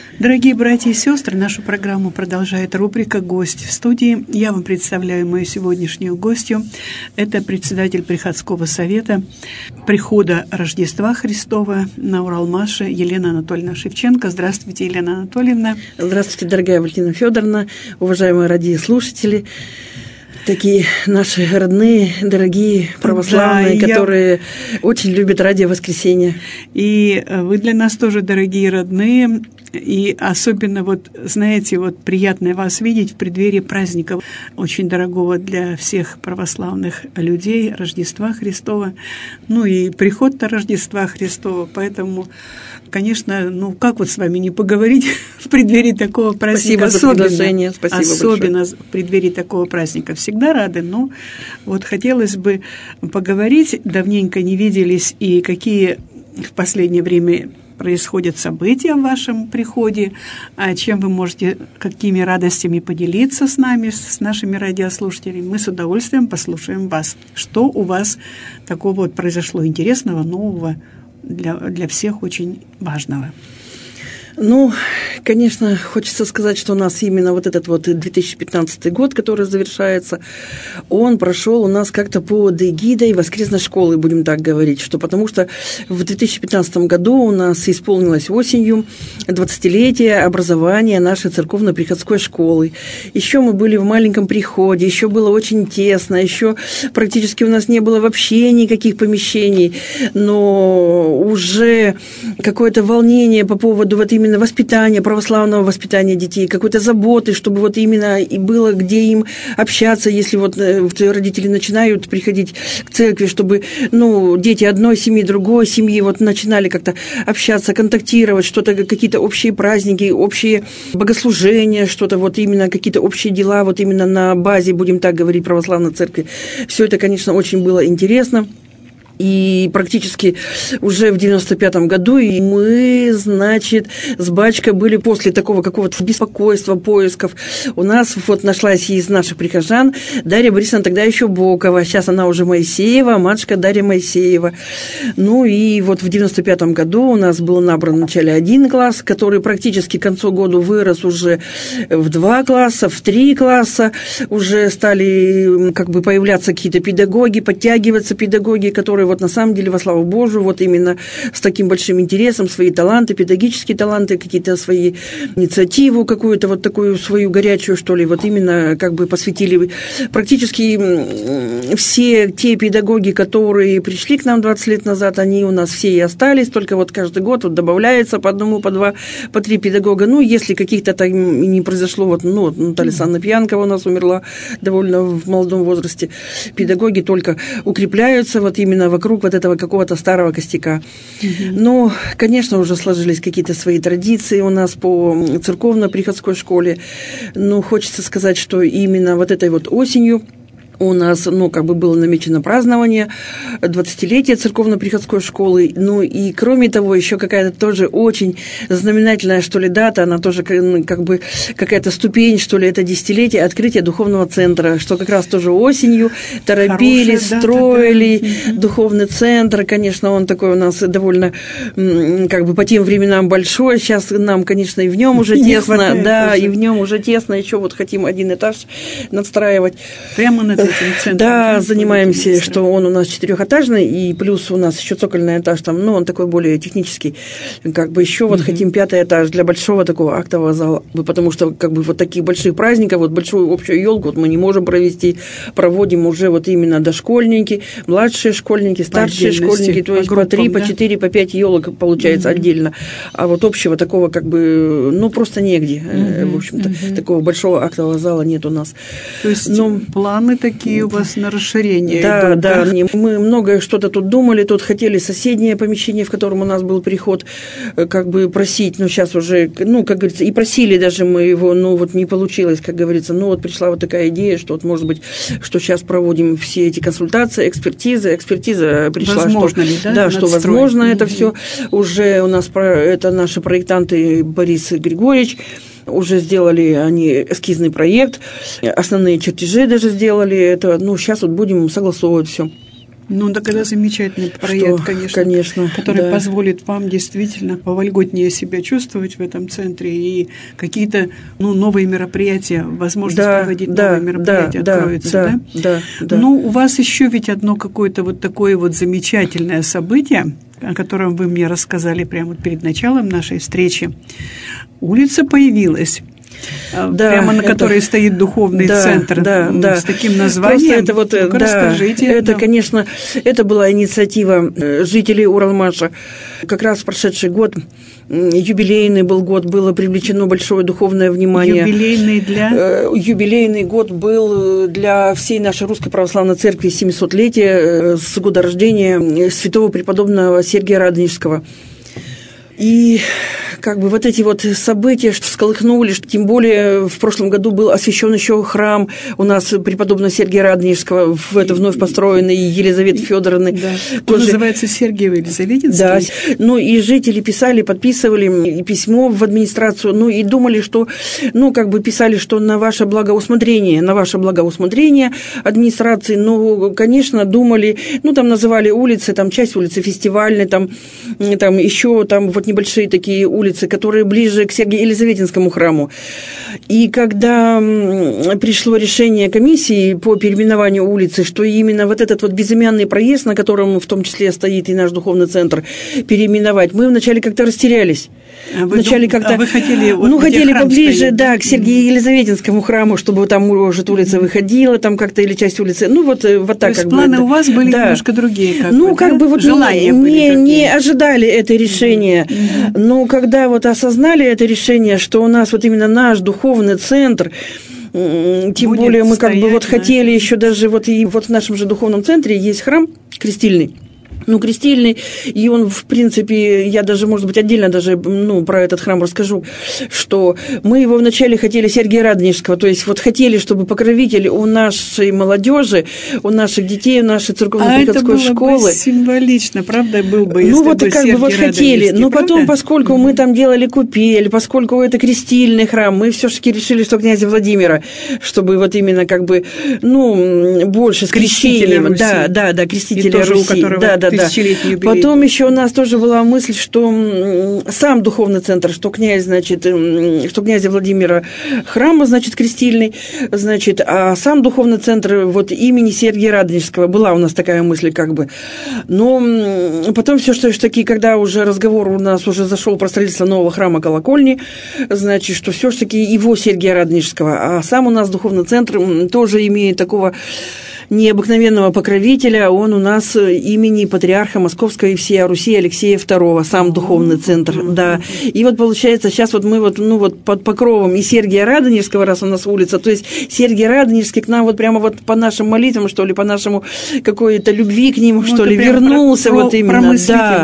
Дорогие братья и сестры, нашу программу продолжает рубрика «Гость в студии». Я вам представляю мою сегодняшнюю гостью. Это председатель Приходского совета прихода Рождества Христова на Уралмаше Елена Анатольевна Шевченко. Здравствуйте, Елена Анатольевна. Здравствуйте, дорогая Валентина Федоровна, уважаемые радиослушатели. Такие наши родные, дорогие православные, да, которые очень любят радио «Воскресенье». И вы для нас тоже дорогие родные. И особенно, знаете, приятно вас видеть в преддверии праздника, очень дорогого для всех православных людей, Рождества Христова, и приход-то Рождества Христова. Поэтому, конечно, как с вами не поговорить в преддверии такого праздника? Спасибо за приглашение. Спасибо особенно большое. В преддверии такого праздника. Всегда рады, но хотелось бы поговорить. Давненько не виделись, и какие в последнее время происходят события в вашем приходе, чем вы можете, какими радостями поделиться с нами, с нашими радиослушателями. Мы с удовольствием послушаем вас. Что у вас такого произошло интересного, нового, для всех очень важного? Конечно, хочется сказать, что у нас именно этот 2015 год, который завершается, он прошел у нас как-то под эгидой воскресной школы, будем так говорить, потому что в 2015 году у нас исполнилось осенью 20-летие образования нашей церковно-приходской школы. Еще мы были в маленьком приходе, еще было очень тесно, еще практически у нас не было вообще никаких помещений, но уже какое-то волнение по поводу именно воспитания, православного воспитания детей, какой-то заботы, чтобы именно и было где им общаться, если родители начинают приходить к церкви, чтобы, дети одной семьи, другой семьи начинали как-то общаться, контактировать, что-то, какие-то общие праздники, общие богослужения, что-то именно какие-то общие дела, именно на базе, будем так говорить, православной церкви. Все это, конечно, очень было интересно. И практически уже в 95-м году и мы, с батюшкой были после такого какого-то беспокойства, поисков. У нас нашлась из наших прихожан Дарья Борисовна, тогда еще Бокова, сейчас она уже Моисеева, матушка Дарья Моисеева. И в 95-м году у нас был набран вначале 1 класс, который практически к концу года вырос уже в 2 класса, в 3 класса. Уже стали появляться какие-то педагоги, подтягиваться педагоги, которые на самом деле, во славу Божию, именно с таким большим интересом, свои таланты, педагогические таланты, какие-то свои инициативу какую-то, такую свою горячую, что ли, именно посвятили практически все те педагоги, которые пришли к нам 20 лет назад, они у нас все и остались, только каждый год добавляется по 1, по 2, по 3 педагога. Если каких-то там не произошло, Наталья Александровна Пьянкова у нас умерла довольно в молодом возрасте, педагоги только укрепляются именно вокруг этого какого-то старого костяка. Но, конечно, уже сложились какие-то свои традиции у нас по церковно-приходской школе. Но хочется сказать, что именно этой осенью у нас, было намечено празднование 20-летия церковно-приходской школы. И, кроме того, еще какая-то тоже очень знаменательная, что ли, дата, она тоже какая-то ступень, что ли, это 10-летие открытия духовного центра, что как раз тоже осенью торопились, строили духовный центр. Конечно, он такой у нас довольно, по тем временам большой. Сейчас нам, конечно, и в нем уже тесно. Да, и в нем уже тесно. Еще хотим 1 этаж надстраивать. Прямо над Да, занимаемся, что он у нас 4-этажный, и плюс у нас еще цокольный этаж, он такой более технический. Еще хотим 5-й этаж для большого такого актового зала, потому что таких больших праздников, большую общую елку мы не можем провести, проводим уже именно дошкольники, младшие школьники, старшие школьники, то есть по 3, по 4, по 5 елок получается отдельно. А общего такого просто негде, в общем-то, такого большого актового зала нет у нас. То есть планы такие у вас на расширение идут, да? Мы многое что-то тут думали, тут хотели соседнее помещение, в котором у нас был приход, просить, но сейчас уже, как говорится, и просили даже мы его, не получилось, как говорится, пришла такая идея, что может быть, что сейчас проводим все эти консультации, экспертиза пришла, возможно ли, да, что возможно это все, уже у нас это наши проектанты Борис Григорьевич, уже сделали они эскизный проект, основные чертежи даже сделали, это, сейчас будем согласовывать все. Ну, так это замечательный проект, конечно, который позволит вам действительно повольготнее себя чувствовать в этом центре, и какие-то новые мероприятия, возможность проводить новые мероприятия откроются, да? Ну, у вас еще ведь одно какое-то вот такое вот замечательное событие, о котором вы мне рассказали прямо перед началом нашей встречи. Улица появилась. Прямо на которой стоит духовный центр с таким названием. Расскажите. Это, конечно, это была инициатива жителей Уралмаша. Как раз в прошедший год, юбилейный был год, было привлечено большое духовное внимание. Юбилейный год был для всей нашей Русской Православной Церкви 700-летия с года рождения святого преподобного Сергия Радонежского. И как бы вот эти вот события, что всколыхнули, что тем более в прошлом году был освящен еще храм у нас преподобного Сергия Радонежского, в вновь построенный Елизаветы Федоровны. Да. Он называется Сергиево-Елизаветинский. Да. Ну и жители писали, подписывали письмо в администрацию, и думали, что, писали, что на ваше благоусмотрение администрации, конечно, думали, там называли улицы, там часть улицы фестивальной, там еще вот небольшие такие улицы, которые ближе к Сергиево-Елизаветинскому храму. И когда пришло решение комиссии по переименованию улицы, что именно вот этот вот безымянный проезд, на котором в том числе стоит и наш духовный центр, переименовать, мы вначале как-то растерялись. Вы хотели хотели поближе, к Сергиево-Елизаветинскому храму, чтобы там, может, улица выходила, там как-то, или часть улицы, вот так. То есть планы у вас были немножко другие, желания не ожидали это решение. Но когда осознали это решение, что у нас именно наш духовный центр, тем более мы хотели еще даже и в нашем же духовном центре есть храм крестильный. Крестильный, и он, в принципе, я даже, может быть, отдельно даже, про этот храм расскажу, что мы его вначале хотели Сергия Радонежского, то есть хотели, чтобы покровитель у нашей молодежи, у наших детей, у нашей церковно-приходской школы. Это было бы символично, правда, был бы, если бы Сергий хотели, но правда? Потом, поскольку мы там делали купель, поскольку это крестильный храм, мы все-таки решили, что князя Владимира, чтобы именно больше с крещением. Да, крестителя Руси. Потом еще у нас тоже была мысль, что сам духовный центр, что князя Владимира храма, крестильный, а сам духовный центр имени Сергия Радонежского. Была у нас такая мысль Но потом все-таки, когда уже разговор у нас уже зашел про строительство нового храма колокольни, что все-таки его Сергия Радонежского, а сам у нас духовный центр тоже имеет такого необыкновенного покровителя, он у нас имени патриарха Московской и всей Руси Алексея II, сам духовный центр, да. И получается, сейчас мы под покровом и Сергия Радонежского, раз у нас улица, то есть Сергий Радонежский к нам прямо по нашим молитвам, что ли, по нашему какой-то любви к нему, что ли, вернулся именно.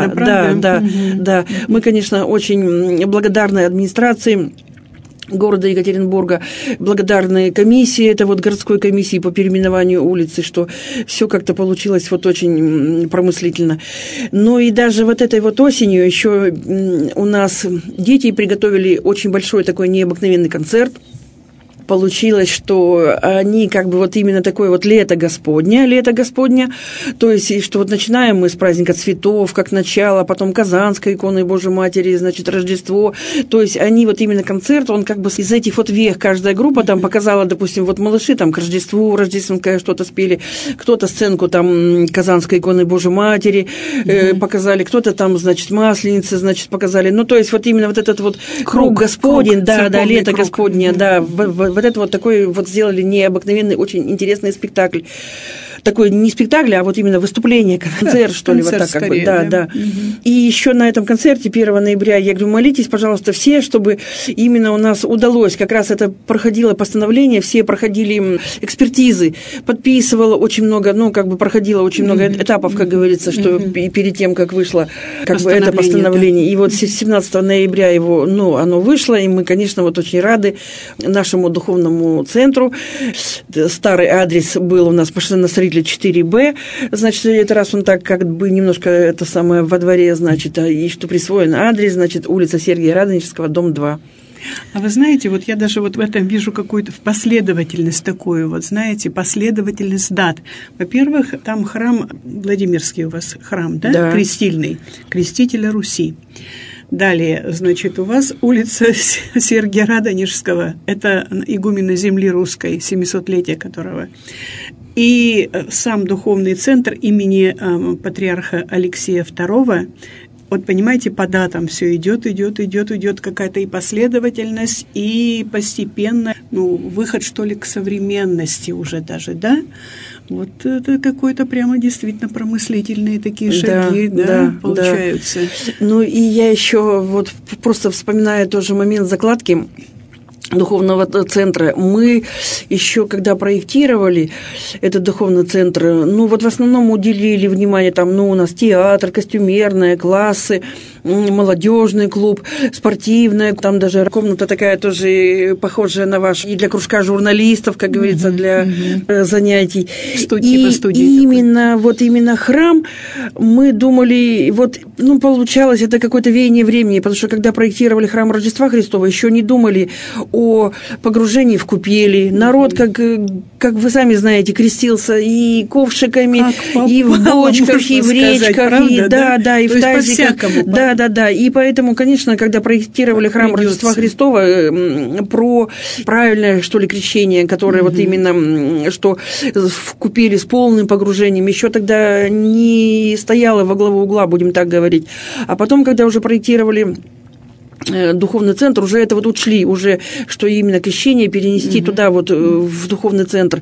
Да. Мы, конечно, очень благодарны администрации города Екатеринбурга, благодарны комиссии, это городской комиссии по переименованию улицы, что все как-то получилось очень промыслительно. И даже этой осенью еще у нас дети приготовили очень большой такой необыкновенный концерт. Получилось, что они именно такое лето Господня, то есть, что начинаем мы с праздника цветов, как начало, потом Казанской иконы Божьей Матери, Рождество, то есть они именно концерт, он из этих вех каждая группа там показала, допустим, малыши там к Рождеству, рождественское что-то спели, кто-то сценку там Казанской иконы Божьей Матери показали, кто-то там, Масленицы, показали, то есть именно этот круг Господень, лето Господне, это такой сделали необыкновенный, очень интересный спектакль. Такой не спектакль, а именно выступление, концерт, что ли, концерт так скорее, да. И еще на этом концерте 1 ноября, я говорю, молитесь, пожалуйста, все, чтобы именно у нас удалось, как раз это проходило постановление, все проходили экспертизы, подписывало очень много, проходило очень много этапов, как говорится, что перед тем, как вышло это постановление. Да. И 17 ноября оно вышло, и мы, конечно, очень рады нашему духовному центру. Старый адрес был у нас на Строителя 4Б, это раз он так немножко во дворе, и что присвоен адрес, улица Сергия Радонежского, дом 2. А вы знаете, вот я даже вот в этом вижу какую-то последовательность такую, вот знаете, последовательность дат. Во-первых, там храм, Владимирский у вас храм, да? Да. Крестильный, крестителя Руси. Далее, значит, у вас улица Сергия Радонежского, это игумена земли русской, 700-летие которого. И сам духовный центр имени патриарха Алексея II. Вот понимаете, по датам все идет какая-то и последовательность, и постепенно, выход, что ли, к современности уже даже, да? Вот это какой-то прямо действительно промыслительные такие шаги, да, получаются. Да. И я еще вот просто вспоминаю тоже момент закладки духовного центра. Мы еще, когда проектировали этот духовный центр, в основном уделили внимание, у нас театр, костюмерные классы, молодежный клуб, спортивная, там даже комната такая тоже похожая на вашу, и для кружка журналистов, как говорится, для занятий. И именно храм, мы думали, получалось, это какое-то веяние времени, потому что когда проектировали храм Рождества Христова, еще не думали о погружении в купели. Народ, как вы сами знаете, крестился и ковшиками, и в бочках, и в речках, и в тазиках. Да. И поэтому, конечно, когда проектировали храм Рождества Христова, про правильное, что ли, крещение, которое вот именно, что в купели с полным погружением, еще тогда не стояло во главу угла, будем так говорить. А потом, когда уже проектировали духовный центр, уже это учли, уже, что именно крещение перенести туда, в духовный центр.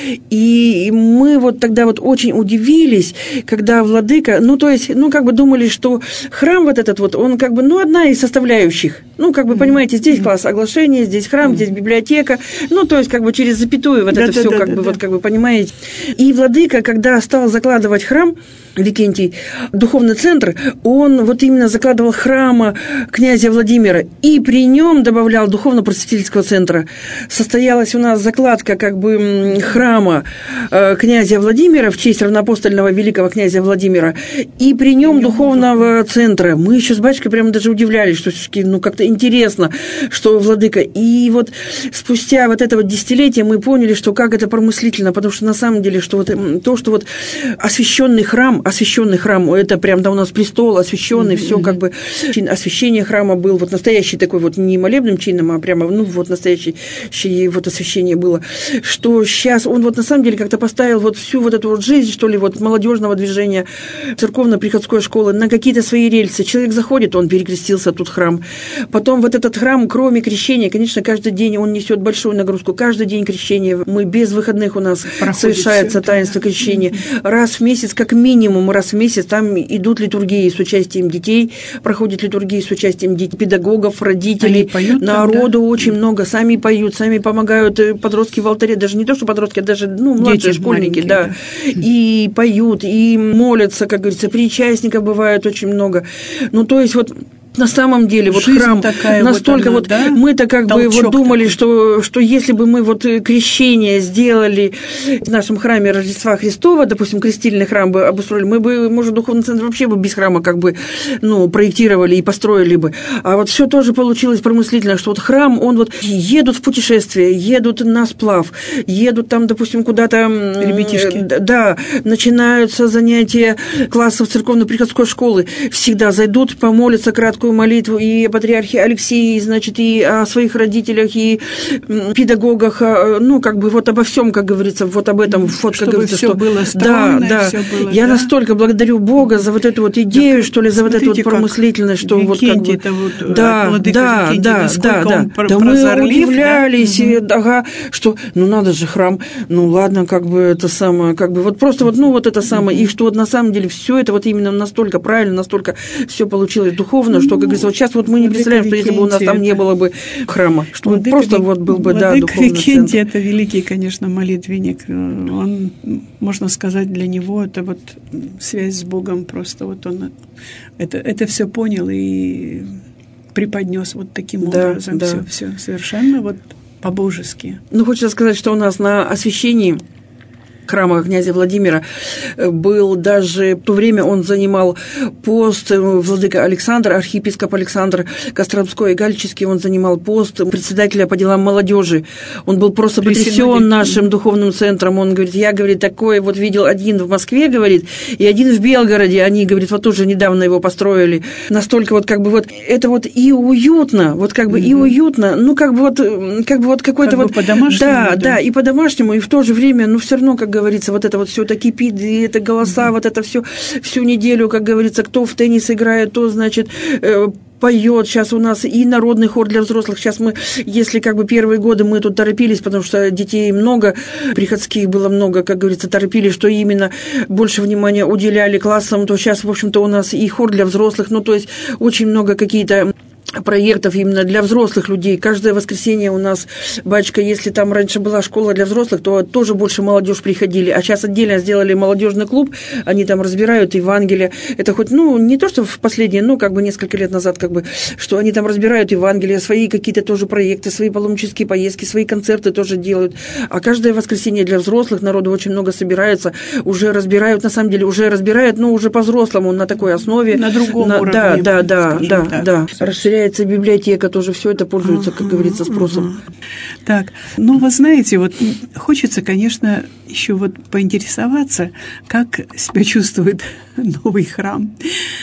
И мы тогда очень удивились, когда владыка, думали, что храм этот, он одна из составляющих. Понимаете, здесь класс оглашения, здесь храм, здесь библиотека, через запятую это все, понимаете. И владыка, когда стал закладывать храм, Викентий, духовный центр, он именно закладывал храма князя Владимира, и при нем добавлял духовно-просветительского центра. Состоялась у нас закладка храма князя Владимира в честь равноапостольного великого князя Владимира, и при нем духовного центра. Мы еще с батюшкой прямо даже удивлялись, что все-таки, как-то интересно, что владыка. И спустя это десятилетие мы поняли, что как это промыслительно, потому что на самом деле, что то, что освященный храм, это прям, у нас престол освященный, все чин освящения храма был настоящий такой не молебным чином, а прямо, настоящее освящение было, что сейчас он на самом деле как-то поставил всю эту жизнь, что ли, молодежного движения, церковно-приходской школы на какие-то свои рельсы. Человек заходит, он перекрестился, тут храм. Потом этот храм, кроме крещения, конечно, каждый день он несет большую нагрузку. Каждый день крещения, мы без выходных у нас совершается таинство крещения. Раз в месяц, как минимум, раз в месяц там идут литургии с участием детей, проходят литургии с участием педагогов, родителей, народу очень много, сами поют, сами помогают, подростки в алтаре, даже не то, что подростки, а даже младшие школьники, да, и поют, и молятся, как говорится, причастников бывает очень много. На самом деле, храм настолько мы-то думали, что если бы мы крещение сделали в нашем храме Рождества Христова, допустим, крестильный храм бы обустроили, мы бы, может, духовный центр вообще бы без храма проектировали и построили бы. А все тоже получилось промыслительно, что храм, он едут в путешествие, едут на сплав, едут там, допустим, куда-то... Ребятишки. Да, начинаются занятия классов церковно-приходской школы, всегда зайдут, помолятся краткую молитву и о патриархе Алексии, и о своих родителях, и педагогах, обо всем, как говорится, об этом, чтобы как говорится, все было стройно, да. Все было, я настолько благодарю Бога за эту идею, так, что ли, за эту промыслительность, что Викентий-то да, мы удивлялись, что, надо же, храм, ладно, это самое, просто это самое, и что на самом деле все это именно настолько правильно, настолько все получилось духовно, что, как говорится, сейчас мы не представляем, что если бы у нас там не было бы храма, что просто был бы, духовный Викентий центр. Это великий, конечно, молитвенник. Он, можно сказать, для него это связь с Богом просто. Он это все понял и преподнес таким образом. Все совершенно по-божески. Хочется сказать, что у нас на освящении храма князя Владимира был даже... В то время он занимал пост владыка Александр, архиепископ Александр Костромской и Галический, он занимал пост председателя по делам молодежи. Он был просто потрясен нашим духовным центром. Он говорит, я, говорит, такое вот видел один в Москве, говорит, и один в Белгороде. Они, говорит, вот тоже недавно его построили. Настолько вот как бы вот это вот и уютно, вот как бы и уютно, ну как бы вот какой-то вот... по-домашнему. Да, и по-домашнему, и в то же время, ну все равно, как говорится, вот это вот все это кипит, и это голоса, вот это все всю неделю, как говорится, кто в теннис играет, то, значит, поет. Сейчас у нас и народный хор для взрослых. Сейчас мы, если как бы первые годы мы тут торопились, потому что детей много, приходских было много, как говорится, торопились, что именно больше внимания уделяли классам, то сейчас, в общем-то, у нас и хор для взрослых, ну, то есть очень много какие-то проектов именно для взрослых людей. Каждое воскресенье у нас, батюшка, если там раньше была школа для взрослых, то тоже больше молодежь приходили. А сейчас отдельно сделали молодежный клуб, они там разбирают Евангелие. Это хоть, ну, не то, что в последние, ну, как бы несколько лет назад, как бы, что они там разбирают Евангелие, свои какие-то тоже проекты, свои паломнические поездки, свои концерты тоже делают. А каждое воскресенье для взрослых народу очень много собирается, уже разбирают, на самом деле, уже разбирают, ну, уже по-взрослому, на такой основе. На другом уровне. Да. Расширяется библиотека, тоже все это пользуется, как говорится, спросом. Так, ну, вы знаете, вот хочется, конечно, еще вот поинтересоваться, как себя чувствует новый храм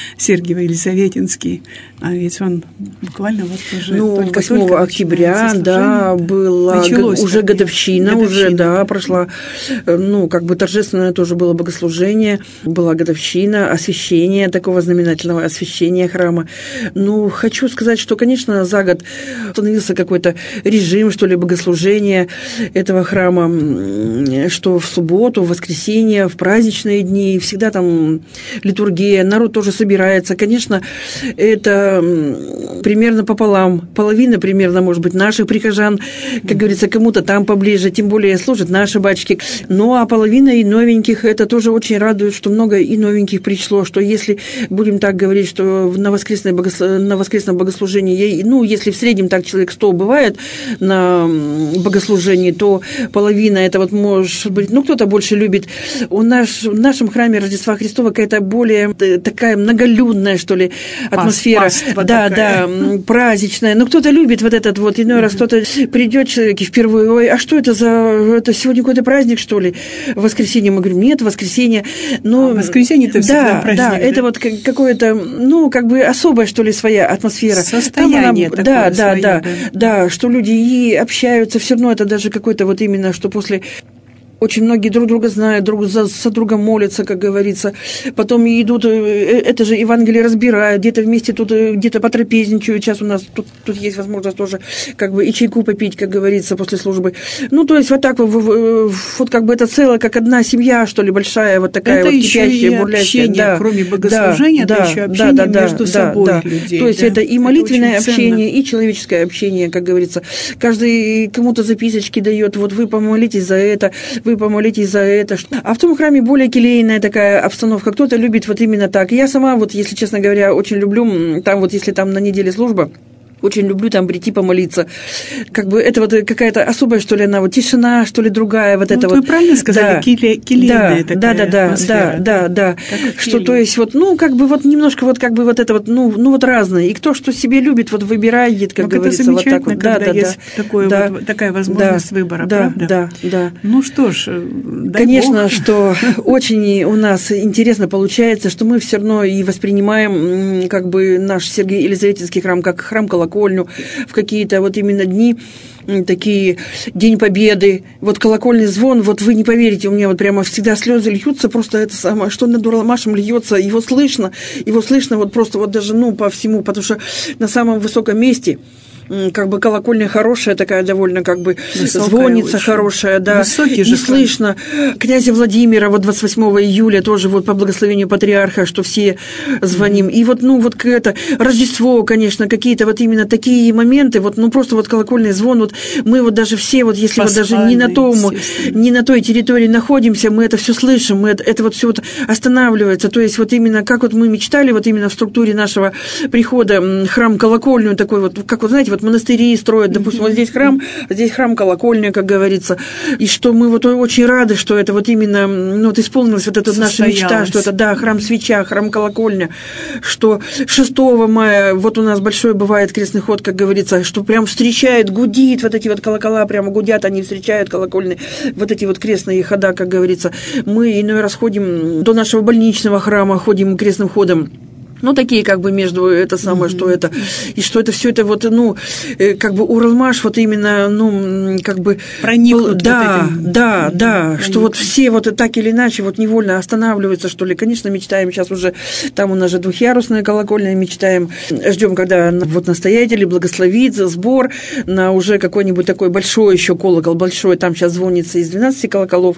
Сергиево-Елизаветинский. А ведь он буквально вот уже... Ну, 8 октября, да, была уже годовщина, уже, да, прошла, ну, как бы торжественное тоже было богослужение, была годовщина, освящение, такого знаменательного освящения храма. Ну, хочу сказать, что, конечно, за год установился какой-то режим, что ли, богослужения этого храма, что в субботу, в воскресенье, в праздничные дни, всегда там литургия, народ тоже собирается. Конечно, это примерно пополам. Половина примерно, может быть, наших прихожан, как говорится, кому-то там поближе, тем более служат наши батюшки. Ну, а половина и новеньких, это тоже очень радует, что много и новеньких пришло, что если, будем так говорить, что на воскресном богослужении, ну, если в среднем так человек 100 бывает на богослужении, то половина, это вот может быть, ну, кто-то больше любит. В нашем храме Рождества Христова какая-то более такая многолюдная, что ли, атмосфера. Да, праздничная. Ну, кто-то любит вот этот вот, иной раз кто-то придет человек и впервые, ой, а что это это сегодня какой-то праздник, что ли? В воскресенье мы говорим, нет, воскресенье. Но воскресенье-то всегда праздник. Да, это вот какое-то, ну, как бы особая, что ли, своя атмосфера. Состояние такое. Да, что люди и общаются, все равно это даже какой-то вот именно, что после... Очень многие друг друга знают, друг за друга молятся, как говорится. Потом идут, это же Евангелие разбирают, где-то вместе тут, где-то потрапезничают. Сейчас у нас тут есть возможность тоже как бы и чайку попить, как говорится, после службы. Ну, то есть вот так вот как бы это целая, как одна семья, что ли, большая, вот такая это вот кипящая, бурлящая. Общение, да, кроме богослужения, это еще общение между собой людей. То есть это и молитвенное общение, и человеческое общение, как говорится. Каждый кому-то записочки дает, вот вы помолитесь за это, вы помолитесь за это. А в том храме более келейная такая обстановка. Кто-то любит вот именно так. Я сама, вот, если честно говоря, очень люблю, там вот, если там на неделе служба, очень люблю там прийти помолиться. Как бы это вот какая-то особая, что ли, она вот тишина, что ли, другая, вот это вот. Вы правильно сказали, келейная такая атмосфера. Да. Что, то есть, вот, ну, как бы вот немножко вот как бы вот это вот, ну вот разное. И кто что себе любит, вот выбирает, как говорится, вот так вот. Когда есть такая возможность выбора, правда? Да. Ну что ж, конечно, что очень у нас интересно получается, что мы все равно и воспринимаем как бы наш Сергиево-Елизаветинский храм как храм-колокольню, в какие-то вот именно дни, такие День Победы, вот колокольный звон, вот вы не поверите, у меня вот прямо всегда слезы льются, просто это самое, что над Уралмашем льется, его слышно вот просто вот даже, ну, по всему, потому что на самом высоком месте как бы колокольня хорошая такая довольно, как бы звонница очень хорошая, да, высокий же и слышно. Князя Владимира вот 28 июля тоже вот по благословению патриарха, что все звоним. И вот, ну, вот это Рождество, конечно, какие-то вот именно такие моменты, вот, ну, просто вот колокольный звон, вот мы вот даже все, вот если вот даже не на той территории находимся, мы это все слышим, мы это вот все вот останавливается. То есть вот именно как вот мы мечтали, вот именно в структуре нашего прихода храм-колокольню такой вот, как вот, знаете, вот вот монастыри строят, допустим, вот здесь храм, колокольня, как говорится, и что мы вот очень рады, что это вот именно, ну, вот исполнилась вот эта наша мечта, что это, да, храм-свеча, храм-колокольня, что 6 мая вот у нас большой бывает крестный ход, как говорится, что прям встречает, гудит, вот эти вот колокола прямо гудят, они встречают колокольные, вот эти вот крестные хода, как говорится. Мы иной раз ходим до нашего больничного храма, ходим крестным ходом. Ну, такие как бы между это самое, что это, и что это все это вот, ну, как бы Уралмаш вот именно, ну, как бы... Проникнут. Да, вот этим. Да, что вот все вот так или иначе вот невольно останавливаются, что ли. Конечно, мечтаем сейчас уже, там у нас же двухъярусная колокольня, мечтаем, ждем, когда вот настоятель благословит сбор на уже какой-нибудь такой большой еще колокол, большой, там сейчас звонится из 12 колоколов,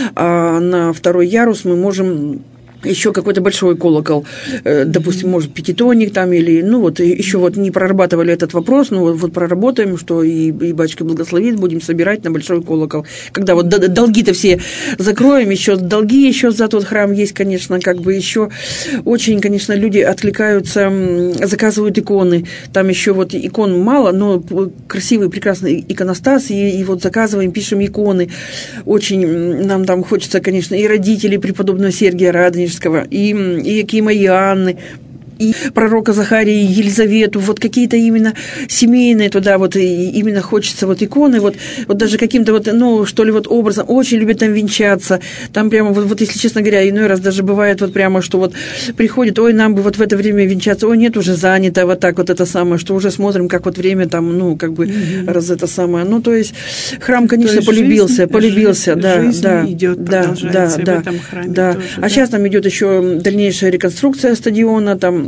а на 2-й ярус мы можем... еще какой-то большой колокол, допустим, может, пятитонник там, или, ну, вот, еще вот не прорабатывали этот вопрос, но вот проработаем, что и батюшка благословит, будем собирать на большой колокол. Когда вот долги-то все закроем, еще долги еще за тот храм есть, конечно, как бы еще очень, конечно, люди откликаются, заказывают иконы, там еще вот икон мало, но красивый, прекрасный иконостас, и вот заказываем, пишем иконы. Очень нам там хочется, конечно, и родителей преподобного Сергия Радонежского, и Якима и Анны, и пророка Захарии, и Елизавету, вот какие-то именно семейные туда, вот и именно хочется вот иконы, вот даже каким-то вот, ну, что ли, вот образом, очень любят там венчаться, там прямо вот если честно говоря, иной раз даже бывает вот прямо, что вот приходит, ой, нам бы вот в это время венчаться, ой, нет, уже занято, вот так вот это самое, что уже смотрим, как вот время там, ну, как бы раз это самое, ну, то есть храм, конечно, полюбился, да, идет, да, в этом храме да. тоже, А сейчас там идет еще дальнейшая реконструкция стадиона, там.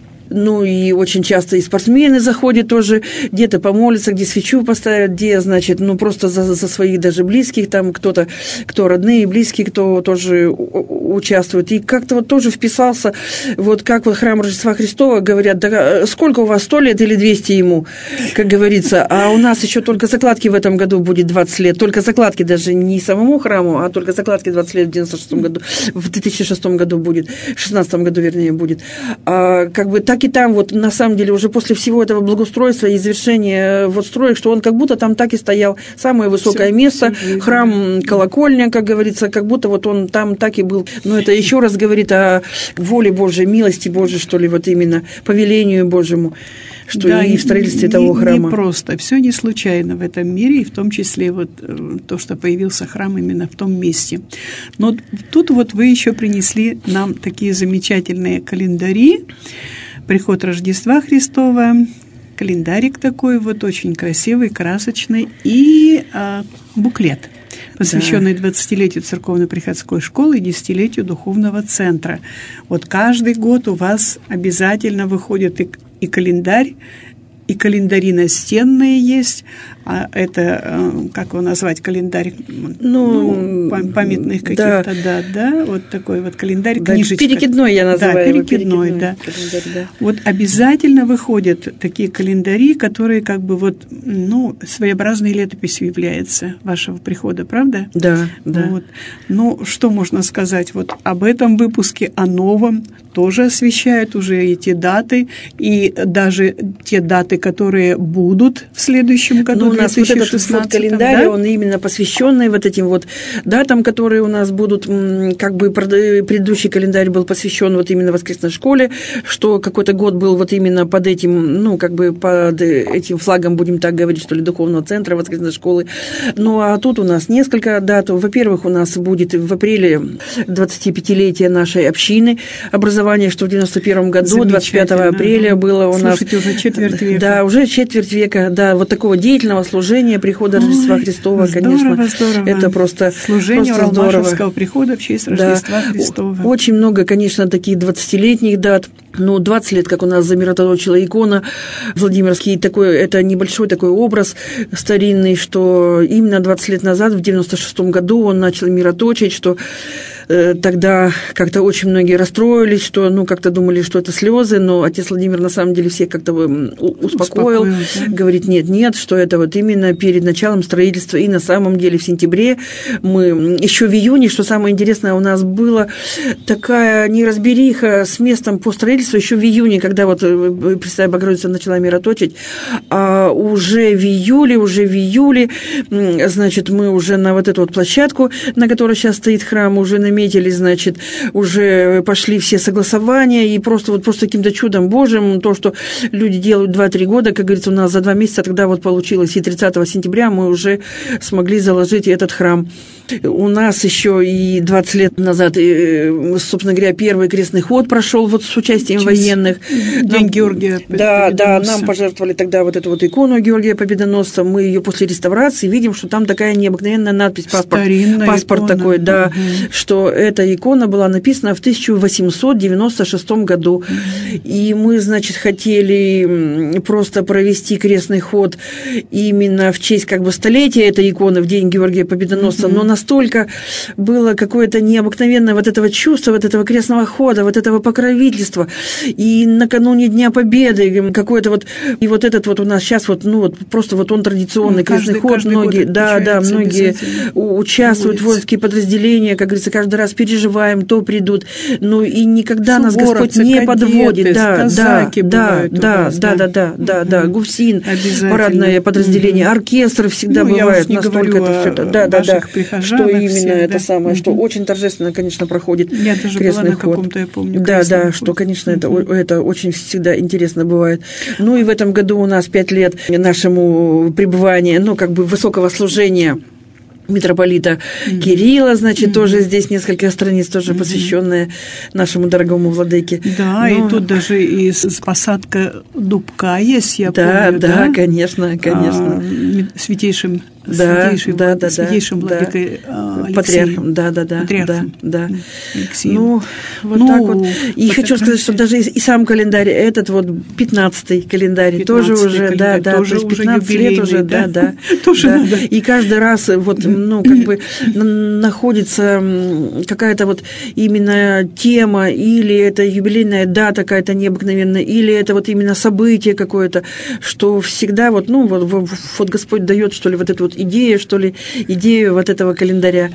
Ну, и очень часто и спортсмены заходят тоже, где-то помолятся, где свечу поставят, где, значит, ну, просто за своих даже близких, там кто-то, кто родные, близкие, кто тоже участвует. И как-то вот тоже вписался, вот как вот храм Рождества Христова, говорят, да сколько у вас, 100 лет или 200 ему, как говорится, а у нас еще только закладки в этом году будет 20 лет, только закладки даже не самому храму, а только закладки 20 лет в 96 году, в 2006 году будет, в 16 году, вернее, будет. А как бы так и там вот на самом деле уже после всего этого благоустройства и завершения вот строек, что он как будто там так и стоял, самое высокое место, храм, колокольня, как говорится, как будто вот он там так и был. Но это еще раз говорит о воле Божьей, милости Божьей, что ли, вот именно повелению Божьему, что да, и в строительстве того храма. Не просто, все не случайно в этом мире, и в том числе вот то, что появился храм именно в том месте. Но тут вот вы еще принесли нам такие замечательные календари, приход Рождества Христова, календарик такой вот, очень красивый, красочный, и буклет, посвященный 20-летию церковно-приходской школы и 10-летию духовного центра. Вот каждый год у вас обязательно выходит и календарь, и календари настенные есть, а это, как его назвать, календарь, памятных каких-то, да, вот такой вот календарь, да, книжечка. Перекидной я называю его. Перекидной, да. Календарь, да. Вот обязательно выходят такие календари, которые как бы вот, ну, своеобразной летописью являются вашего прихода, правда? Да, да. Вот. Ну, что можно сказать вот об этом выпуске, о новом, тоже освещают уже эти даты, и даже те даты, которые будут в следующем году, у нас вот этот вот календарь, да? Он именно посвященный вот этим вот датам, которые у нас будут, как бы предыдущий календарь был посвящен вот именно воскресной школе, что какой-то год был вот именно под этим, ну, как бы под этим флагом, будем так говорить, что ли, духовного центра воскресной школы. Ну, а тут у нас несколько дат. Во-первых, у нас будет в апреле 25-летие нашей общины образования, что в 91 году, 25 апреля было у нас. Слушайте, уже четверть века. Да, уже четверть века, да, вот такого деятельного служения прихода Рождества Христова, конечно. Здорово. Это просто служение просто Уралмашевского прихода в честь Рождества Христова. Очень много, конечно, таких 20-летних дат. Ну, 20 лет, как у нас замиротворчила икона Владимирский, такой, это небольшой такой образ старинный, что именно 20 лет назад, в 96 году, он начал мироточить, что тогда как-то очень многие расстроились, что, как-то думали, что это слезы, но отец Владимир на самом деле всех как-то успокоил, да? Говорит, нет, что это вот именно перед началом строительства, и на самом деле в сентябре мы еще в июне, что самое интересное, у нас была такая неразбериха с местом по строительству еще в июне, когда вот Пресвятая Богородица начала мироточить, а уже в июле, значит, мы уже на вот эту вот площадку, на которой сейчас стоит храм, уже наметили, значит, уже пошли все согласования, и просто каким-то чудом Божьим, то, что люди делают 2-3 года, как говорится, у нас за 2 месяца тогда вот получилось, и 30 сентября мы уже смогли заложить этот храм. У нас еще и 20 лет назад, собственно говоря, первый крестный ход прошел вот с участием военных. День Георгия Победоносца. Да, нам пожертвовали тогда вот эту вот икону Георгия Победоносца. Мы ее после реставрации видим, что там такая необыкновенная надпись, паспорт такой, да, что эта икона была написана в 1896 году. И мы, значит, хотели просто провести крестный ход именно в честь как бы столетия этой иконы, в день Георгия Победоносца, но настолько было какое-то необыкновенное вот этого чувства, вот этого крестного хода, вот этого покровительства. И накануне Дня Победы какой-то вот, и вот этот вот у нас сейчас вот, просто вот он традиционный крестный ход, многие, многие участвуют, воинские подразделения, как говорится, каждый раз переживаем, то придут, и никогда нас Господь не подводит. ГУФСИН, парадное подразделение, оркестр всегда бывает, настолько это все, что именно это самое, что очень торжественно, конечно, проходит я даже крестный была на ход. Каком-то, я помню, что, конечно, это очень всегда интересно бывает. И в этом году у нас 5 лет нашему пребыванию, высокого служения митрополита Кирилла, значит, тоже здесь несколько страниц, тоже посвященные нашему дорогому владыке. Да, и тут даже и посадка дубка есть, я помню. Да, конечно. Святейшим владыкой Алексеем. Патриархом. Алексеем. Так вот. И хочу сказать, что даже и сам календарь, этот вот 15-й календарь, тоже уже, то есть 15 лет уже, да. И каждый раз вот, находится какая-то вот именно тема, или это юбилейная дата какая-то необыкновенная, или это вот именно событие какое-то, что всегда вот Господь дает, что ли, вот эту вот идею вот этого календаря.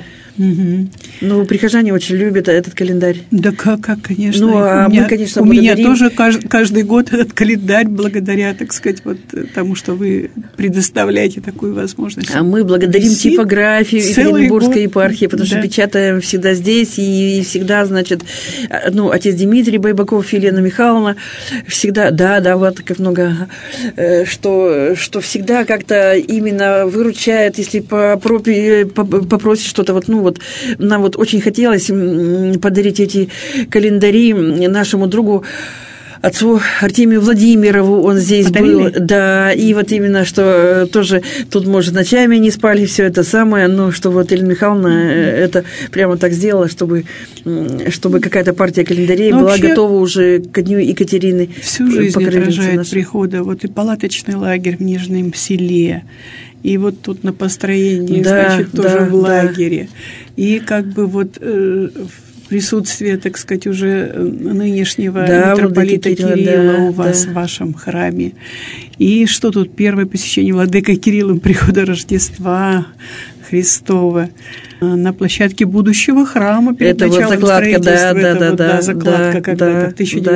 Прихожане очень любят этот календарь. Да как, конечно. У меня тоже каждый год этот календарь, благодаря, так сказать, вот тому, что вы предоставляете такую возможность. А мы благодарим типографию Екатеринбургской епархии, потому что печатаем всегда здесь, и всегда, значит, отец Дмитрий Байбаков, Елена Михайловна, всегда, вот как много, что всегда как-то именно выручает, если попросишь что-то, нам вот очень хотелось подарить эти календари нашему другу, отцу Артемию Владимирову, он здесь был, да, и вот именно, что тоже тут, может, ночами не спали, все это самое, что вот Елена Михайловна это прямо так сделала, чтобы какая-то партия календарей была готова уже ко дню Екатерины. Всю жизнь отражает прихода, вот и палаточный лагерь в Нижнем Селе, и вот тут на построении, значит, тоже в лагере. И как бы вот присутствие, так сказать, уже нынешнего митрополита Кирилла у вас в вашем храме. И что тут? Первое посещение владыка Кириллом прихода Рождества Христова на площадке будущего храма перед началом строительства. Закладка когда-то в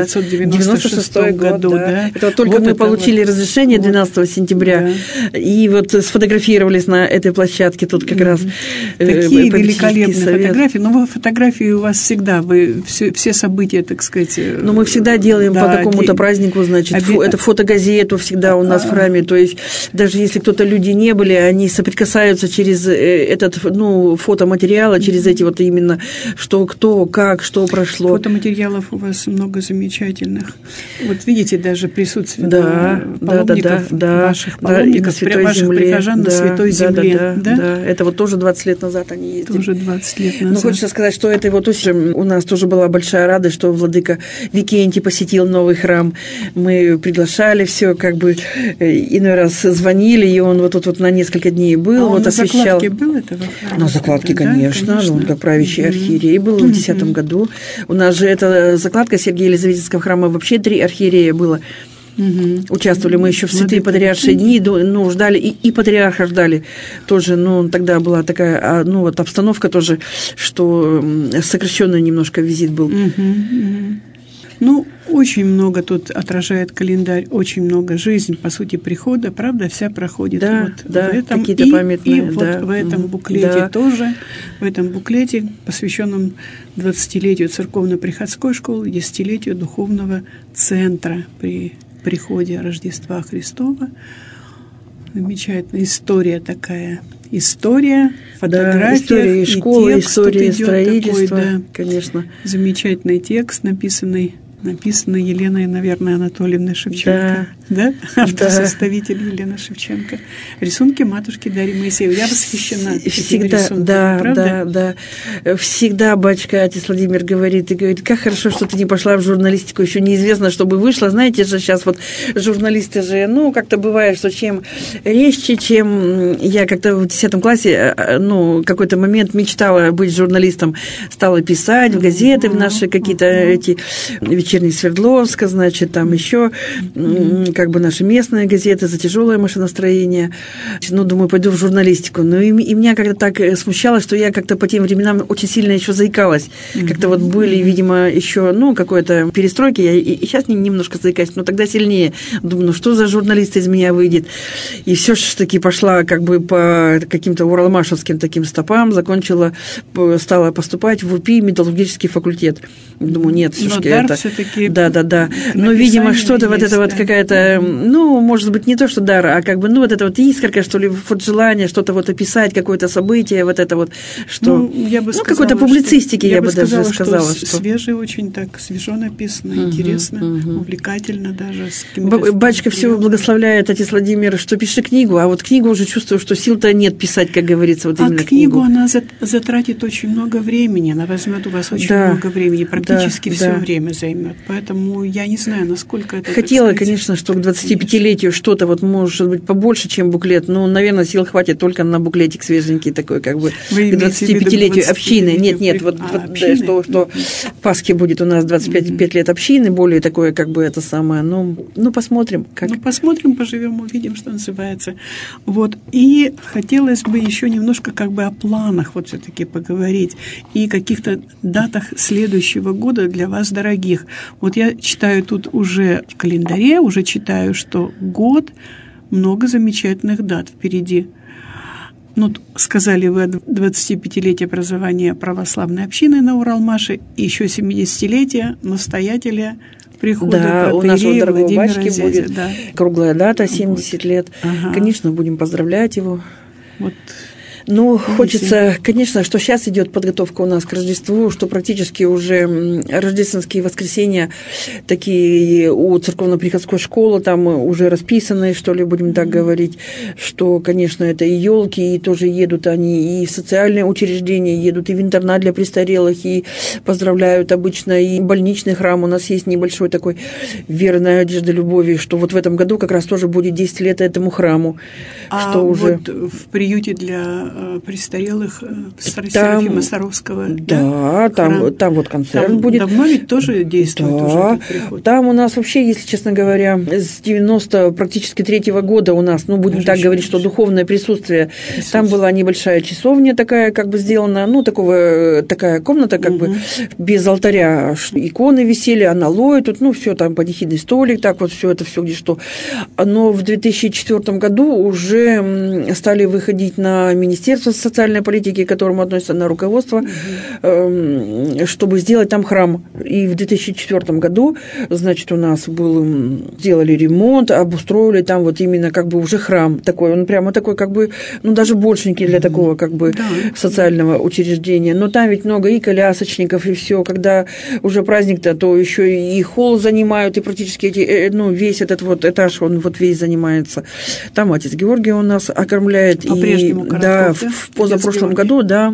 1996 году. Да. Это только мы получили разрешение 12 сентября, и вот сфотографировались на этой площадке тут как раз. Такие великолепные фотографии. Но фотографии у вас всегда, вы все события, так сказать. Мы всегда делаем по какому-то празднику, значит, это фотогазету всегда у нас в храме, то есть даже если люди не были, они соприкасаются через этот, фотоматериала, через эти вот именно, что, кто, как, что прошло. Фотоматериалов у вас много замечательных. Вот видите, даже присутствие паломников, ваших паломников, ваших прихожан на Святой Земле. Да, это вот тоже 20 лет назад они ездили. Тоже 20 лет назад. Хочется сказать, что это вот у нас тоже была большая радость, что владыка Викентий посетил новый храм. Мы приглашали все, как бы иной раз звонили, и он вот тут вот на несколько дней был, освещал. закладке был этого храма? На закладке, тогда, конечно. Да, конечно. Он как правящий архиерей был в 2010 году. У нас же эта закладка Сергия Елизаветинского храма, вообще 3 архиерея было. Участвовали мы еще в святые патриаршие дни, ну, ждали, и патриарха ждали тоже, ну, тогда была такая, ну, вот обстановка тоже, что сокращенный немножко визит был. Ну, очень много тут отражает календарь, очень много. Жизнь, по сути, прихода, правда, вся проходит да, вот да, в этом. Какие-то памятные, и вот в этом буклете тоже, в этом буклете, посвященном 20-летию церковно-приходской школы, 10-летию духовного центра при приходе Рождества Христова. Замечательная история такая. История, фотография, история школы, текст история строительства, такой, да, конечно. Замечательный текст, написанный Еленой, наверное, Анатольевной Шевченко. Да? Автосоставитель Елена Шевченко. Рисунки матушки Дарьи Моисеевой. Я восхищена. Всегда, да. Всегда батюшка отец Владимир говорит, как хорошо, что ты не пошла в журналистику, еще неизвестно, что бы вышло. Знаете же, сейчас вот журналисты же, ну, как-то бывает, что чем резче, чем я как-то в 10 классе, ну, какой-то момент мечтала быть журналистом, стала писать в газеты, в наши какие-то эти вечерний Свердловска, значит, там еще как бы наши местные газеты за тяжелое машиностроение. Ну, думаю, пойду в журналистику. Ну, и меня как-то так смущало, что я как-то по тем временам очень сильно еще заикалась. Как-то вот были, видимо, еще, ну, какой-то перестройки. Я и сейчас немножко заикаюсь, но тогда сильнее. Думаю, ну, что за журналист из меня выйдет? И все ж таки пошла как бы по каким-то уралмашевским таким стопам, закончила, стала поступать в УПИ, металлургический факультет. Думаю, нет, все-таки это... Да. Но, видимо, что-то вот это вот какая-то, ну, может быть, не то, что дар, а как бы, ну, вот это вот искорка, что ли, вот желание что-то вот описать, какое-то событие, вот это вот, что... Ну, я бы сказала, какой-то публицистики, я бы даже сказала, что... Свежий очень так, свежо написано, интересно, увлекательно даже. Батюшка всего благословляет, отец Владимир, что пиши книгу, а вот книгу уже чувствую, что сил-то нет писать, как говорится, вот именно книгу. Она затратит очень много времени, она возьмет у вас очень много времени, практически все время займет. Поэтому я не знаю, насколько это... Хотела, конечно, что к 25-летию что-то вот может быть побольше, чем буклет. Ну, наверное, сил хватит только на буклетик свеженький такой, как бы, к 25-летию общины. Нет, вот что в Пасхе будет у нас 25 лет общины, более такое, как бы, это самое. Ну, посмотрим. Как. Ну, посмотрим, поживем, увидим, что называется. Вот. И хотелось бы еще немножко как бы о планах вот все-таки поговорить и каких-то датах следующего года для вас, дорогих. Вот я читаю тут уже в календаре, уже читаю, что год, много замечательных дат впереди. Ну, сказали вы, 25-летие образования православной общины на Уралмаше, и еще 70-летие настоятеля прихода у нашего дорогого Владимира батюшки Зязя, будет круглая дата, 70 лет. Конечно, будем поздравлять его. Вот. Ну, хочется, конечно, что сейчас идет подготовка у нас к Рождеству, что практически уже рождественские воскресенья такие у церковно-приходской школы там уже расписаны, что ли, будем так говорить, что, конечно, это и елки, и тоже едут они, и в социальные учреждения едут, и в интернат для престарелых, и поздравляют обычно, и больничный храм у нас есть небольшой такой «Вера, надежда, любови», что вот в этом году как раз тоже будет 10 лет этому храму. Что уже... вот в приюте для престарелых Серафима Саровского. Да, там вот концерт будет. Давно ведь тоже действует уже этот приход. Там у нас вообще, если честно говоря, с 90 практически 3-го года у нас, ну, будем так говорить, что духовное присутствие. Там была небольшая часовня такая, как бы сделана, ну, такая комната, как бы, без алтаря. Иконы висели, аналой тут, ну, все там, панихидный столик, так вот все это все где что. Но в 2004 году уже стали выходить на Министерство социальной политики, к которому относится на руководство, чтобы сделать там храм. И в 2004 году, значит, у нас сделали ремонт, обустроили там вот именно как бы уже храм такой. Он прямо такой как бы, ну, даже большенький для такого как бы социального учреждения. Но там ведь много и колясочников, и все. Когда уже праздник-то, то еще и холл занимают, и практически весь этот вот этаж, он вот весь занимается. Там отец Георгий у нас окормляет. По-прежнему да, в позапрошлом году, да,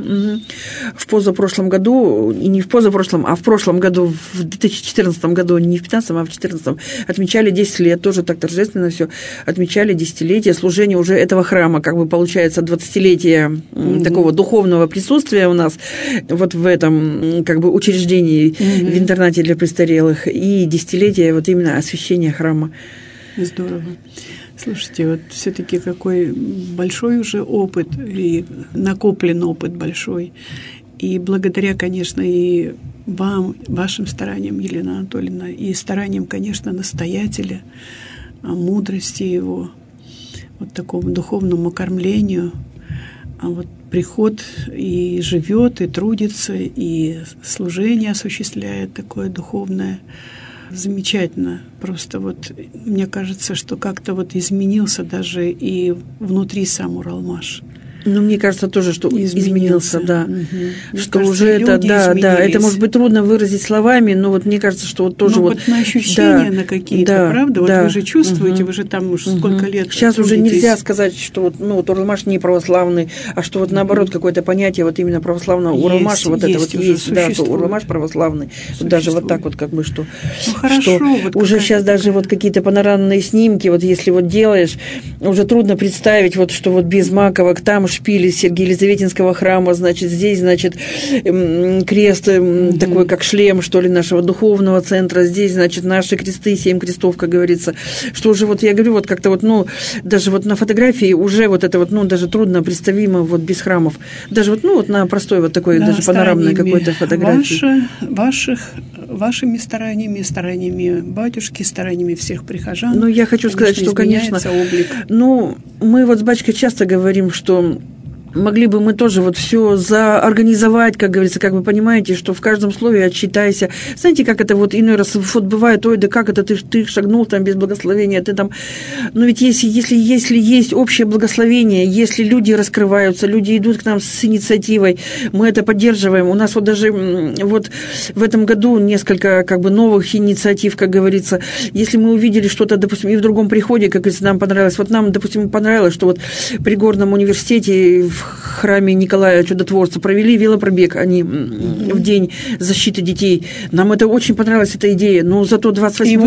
в позапрошлом году, и не в позапрошлом, а в прошлом году, в 2014 году, не в 2015, а в 2014, отмечали 10 лет, тоже так торжественно все, отмечали десятилетие служения уже этого храма, как бы получается 20-летие такого духовного присутствия у нас вот в этом как бы учреждении, в интернате для престарелых, и десятилетие вот именно освящения храма. Здорово. Слушайте, вот все-таки какой большой уже опыт, и накоплен опыт большой. И благодаря, конечно, и вам, вашим стараниям, Елена Анатольевна, и стараниям, конечно, настоятеля, мудрости его, вот такому духовному кормлению, а вот приход и живет, и трудится, и служение осуществляет такое духовное. Замечательно. Просто вот мне кажется, что как-то вот изменился даже и внутри сам Уралмаш. Ну, мне кажется тоже, что изменился, да. Угу. Что кажется, уже это, да, это может быть трудно выразить словами, но вот мне кажется, что вот тоже вот на ощущения, на какие-то, правда? Вот вы же чувствуете, вы же там уже сколько лет. Сейчас уже нельзя сказать, что вот, вот Уралмаш не православный, а что вот наоборот какое-то понятие вот именно православного Уралмаша, вот это вот есть, да, что Уралмаш православный. Вот даже вот так вот как бы что. Ну, хорошо. Что вот уже сейчас даже вот какие-то панорамные снимки, вот если вот делаешь, уже трудно представить, вот что вот без маковок там шпили Сергия Елизаветинского храма, значит, здесь, значит, крест такой, как шлем, что ли, нашего духовного центра, здесь, значит, наши кресты, 7 крестов, как говорится, что уже вот, я говорю, вот как-то вот, даже вот на фотографии уже вот это вот, даже трудно представимо вот без храмов, даже вот, вот на простой вот такой, да, даже панорамной какой-то фотографии. Вашими стараниями батюшки, стараниями всех прихожан. Ну, я хочу сказать, что, конечно, облик. Мы вот с батюшкой часто говорим, что могли бы мы тоже вот все заорганизовать, как говорится, как вы понимаете, что в каждом слове отчитайся. Знаете, как это вот иной раз вот бывает, ой, да как это ты шагнул там без благословения, ты там... Но ведь если есть общее благословение, если люди раскрываются, люди идут к нам с инициативой, мы это поддерживаем. У нас вот даже вот в этом году несколько как бы новых инициатив, как говорится. Если мы увидели что-то, допустим, и в другом приходе, как говорится, нам понравилось. Вот нам, допустим, понравилось, что вот при Горном университете в храме Николая Чудотворца провели велопробег, они в день защиты детей. Нам это очень понравилась эта идея. Но зато 28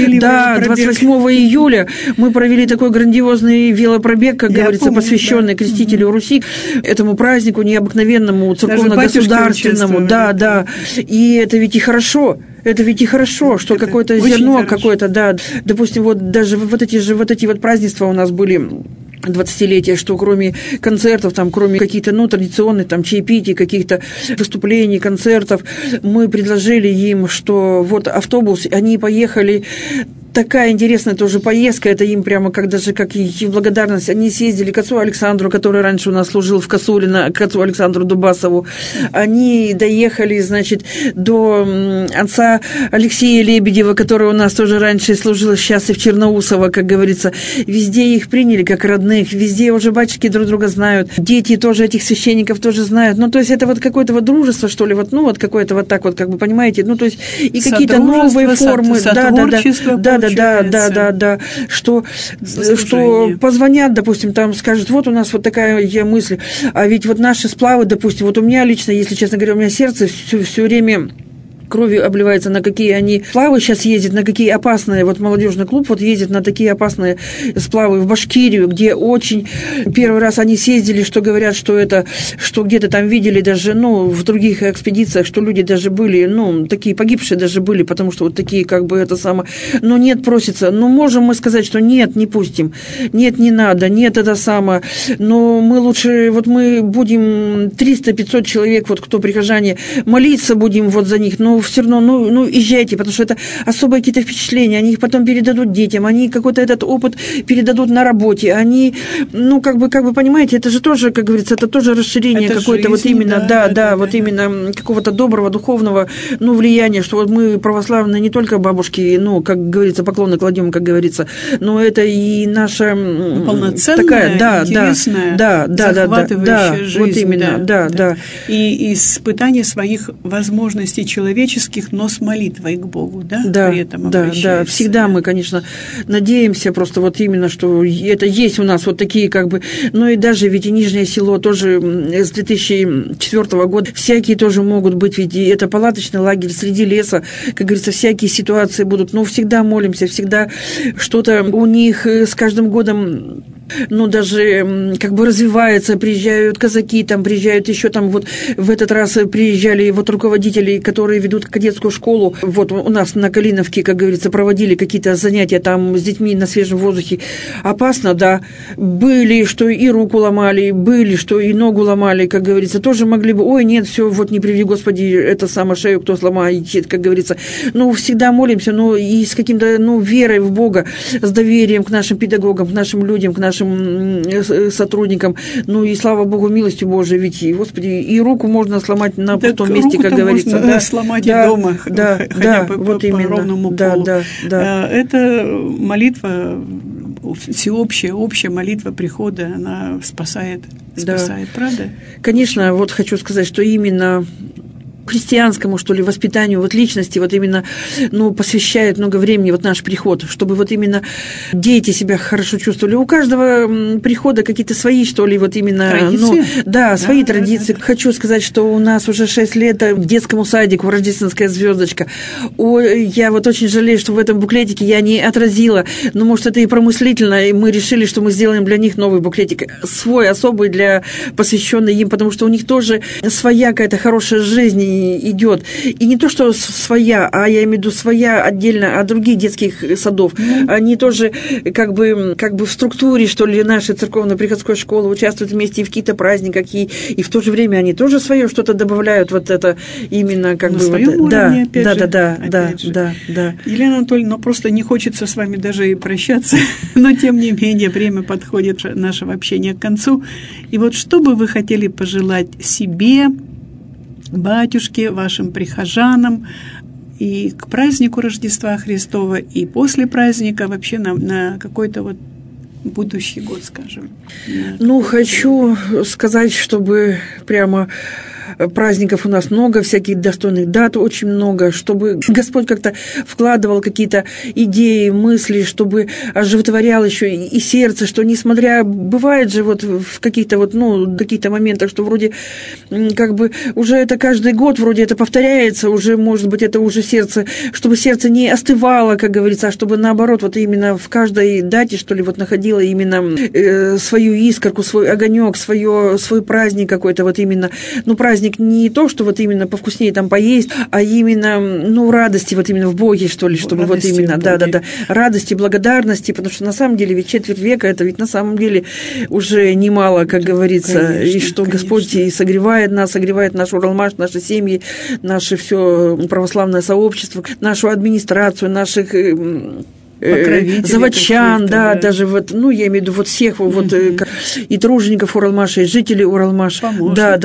июля мы провели такой грандиозный велопробег, как говорится, посвященный крестителю Руси, этому празднику необыкновенному, церковно-государственному. Да. И это ведь и хорошо. Это ведь и хорошо, что какое-то зерно какое-то, да. Допустим, вот даже вот эти празднества у нас были 20-летия, что кроме концертов, там, кроме каких-то, традиционных, там, чаепитий, каких-то выступлений, концертов, мы предложили им, что вот автобус, они поехали. Такая интересная тоже поездка, это им прямо как и благодарность. Они съездили к отцу Александру, который раньше у нас служил в Косулино, к отцу Александру Дубасову. Они доехали, значит, до отца Алексея Лебедева, который у нас тоже раньше служил, сейчас и в Черноусово, как говорится. Везде их приняли как родных, везде уже батюшки друг друга знают. Дети тоже этих священников тоже знают. То есть это вот какое-то вот дружество, что ли, вот какое-то вот так вот, как бы, понимаете, то есть и какие-то новые формы. Да, что позвонят, допустим, там скажут, вот у нас вот такая мысль, а ведь вот наши сплавы, допустим, вот у меня лично, если честно говоря, у меня сердце все время кровью обливается, на какие они сплавы сейчас ездят, на какие опасные, вот молодежный клуб вот ездит на такие опасные сплавы в Башкирию, где очень первый раз они съездили, что говорят, что где-то там видели даже, в других экспедициях, что люди даже были, такие погибшие даже были, потому что вот такие как бы это самое, но нет, просится, можем мы сказать, что нет, не пустим, нет, не надо, нет, это самое, но мы лучше, вот мы будем 300-500 человек, вот кто прихожане, молиться будем вот за них, все равно, езжайте, потому что это особые какие-то впечатления, они их потом передадут детям, они какой-то этот опыт передадут на работе, они, как бы, понимаете, это же тоже, как говорится, это тоже расширение это какое-то жизнь, вот именно, да, вот именно какого-то доброго, духовного, влияния, что вот мы православные не только бабушки, как говорится, поклоны кладем, как говорится, но это и наша полноценная, такая, интересная, захватывающая жизнь, вот именно, да. И испытание своих возможностей человека человеческих, но с молитвой к Богу, да? Да, При этом да, всегда мы, конечно, надеемся просто вот именно, что это есть у нас вот такие как бы, ну и даже ведь и Нижнее Село тоже с 2004 года, всякие тоже могут быть, ведь это палаточный лагерь среди леса, как говорится, всякие ситуации будут, но всегда молимся, всегда что-то у них с каждым годом, ну, даже как бы развивается, приезжают казаки, там приезжают еще там вот в этот раз приезжали вот руководители, которые ведут кадетскую школу, вот у нас на Калиновке, как говорится, проводили какие-то занятия там с детьми на свежем воздухе. Опасно, да. Были, что и руку ломали, были, что и ногу ломали, как говорится, тоже могли бы, ой, нет, все, вот не приведи, Господи, это самое шею, кто сломает, как говорится. Ну, всегда молимся, ну, и с каким-то, ну, верой в Бога, с доверием к нашим педагогам, к нашим людям, к нашим сотрудникам. Ну, и слава Богу, милостью Божией, ведь, Господи, и руку можно сломать на пустом месте, как говорится. Можно, да, сломать да, и дома, да, хотя да, бы вот по ровному полу. Да. Это молитва, всеобщая, общая молитва прихода, она спасает, правда? Конечно, вот хочу сказать, что именно христианскому, что ли, воспитанию вот личности вот именно, ну, посвящает много времени вот наш приход, чтобы вот именно дети себя хорошо чувствовали. У каждого прихода какие-то свои, что ли, вот именно... Традиции? Ну, да, свои традиции. Да. Хочу сказать, что у нас уже 6 лет в детскому садику «Рождественская звездочка». Я вот очень жалею, что в этом буклетике я не отразила, но, может, это и промыслительно, и мы решили, что мы сделаем для них новый буклетик, свой, особый, посвященный им, потому что у них тоже своя какая-то хорошая жизнь идет. И не то, что своя, а я имею в виду своя отдельно от других детских садов. Они тоже как бы в структуре, что ли, нашей церковно-приходской школы участвуют вместе и в каких-то праздниках, и в то же время они тоже свое что-то добавляют, вот это именно как на бы... своем вот, уровне, да. Елена Анатольевна, просто не хочется с вами даже и прощаться, но тем не менее время подходит нашего общения к концу. И вот что бы вы хотели пожелать себе, батюшке, вашим прихожанам и к празднику Рождества Христова, и после праздника вообще на какой-то вот будущий год, скажем? Ну, хочу сказать, чтобы прямо праздников у нас много, всяких достойных дат очень много, чтобы Господь как-то вкладывал какие-то идеи, мысли, чтобы оживотворял еще и сердце, что несмотря, бывает же вот в каких-то вот, ну, каких-то моментах, что вроде как бы уже это каждый год вроде это повторяется, уже, может быть, это уже сердце, чтобы сердце не остывало, как говорится, а чтобы наоборот вот именно в каждой дате, что ли, вот находило именно свою искорку, свой огонек, свой праздник какой-то вот именно, ну, праздник не то, что вот именно повкуснее там поесть, а именно, ну, радости вот именно в Боге, что ли, чтобы радости вот именно, да, радости, благодарности, потому что на самом деле ведь четверть века, это ведь на самом деле уже немало, как говорится, конечно, и что Господь и согревает нас, согревает наш Уралмаш, наши семьи, наше все православное сообщество, нашу администрацию, наших заводчан, да, даже вот, ну, я имею в виду вот всех, вот, и тружеников Уралмаша, и жителей Уралмаша.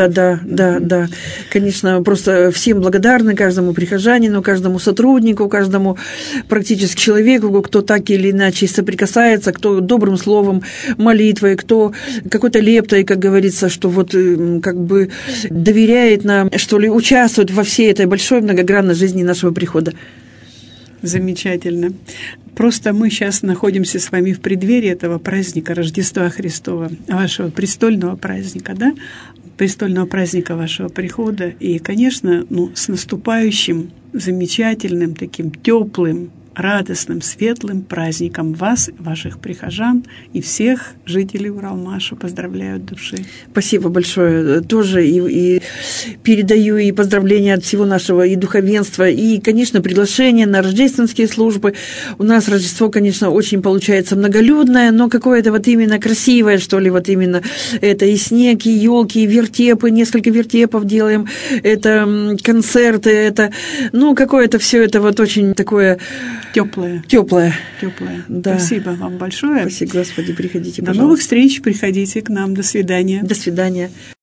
Да. Конечно, просто всем благодарны, каждому прихожанину, каждому сотруднику, каждому практически человеку, кто так или иначе соприкасается, кто добрым словом, молитвой, кто какой-то лептой, как говорится, что вот как бы доверяет нам, что ли, участвует во всей этой большой многогранной жизни нашего прихода. Замечательно. Просто мы сейчас находимся с вами в преддверии этого праздника Рождества Христова, вашего престольного праздника, да? Престольного праздника вашего прихода. И, конечно, с наступающим, замечательным, таким теплым, радостным, светлым праздником вас, ваших прихожан и всех жителей Уралмаша. Поздравляю от души. Спасибо большое. Тоже и передаю и поздравления от всего нашего и духовенства, и, конечно, приглашение на рождественские службы. У нас Рождество, конечно, очень получается многолюдное, но какое-то вот именно красивое, что ли, вот именно это и снег, и елки, и вертепы, несколько вертепов делаем, это концерты, это, какое-то все это вот очень такое... Теплое. Да. Спасибо вам большое. Спасибо, Господи, приходите, пожалуйста. До новых встреч, приходите к нам. До свидания. До свидания.